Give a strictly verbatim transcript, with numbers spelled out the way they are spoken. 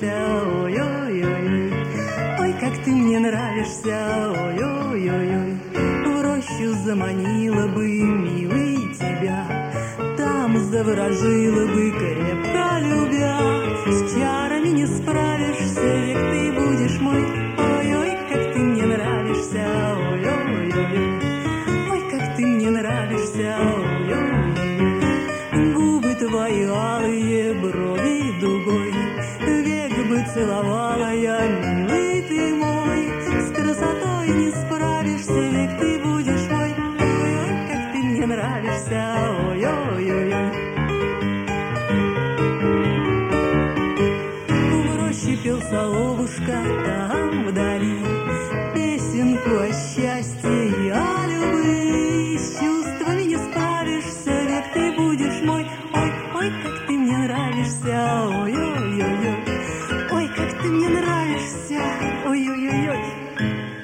нравишься, ой-ой-ой. Ой, как ты мне нравишься, ой-ой-ой. В рощу заманила бы, милый, тебя, там заворожила бы, крепко любя. С чарами не справишься, век ты будешь мой. Ой-ой, как ты мне нравишься, ой-ой-ой. Ой, как ты мне нравишься, ой-ой-ой. Губы твои алые, брови дугой, век бы целовала я, милый ты мой. С красотой не справишься, век ты будешь мой. Ой-ой, как ты мне нравишься, ой-ой-ой. В роще пел соловушка там вдали песенку о счастье и о любви. С чувствами не справишься, век ты будешь мой. Ой, ой, как ты мне нравишься, ой-ой-ой. Ой, как ты мне нравишься, ой-ой-ой.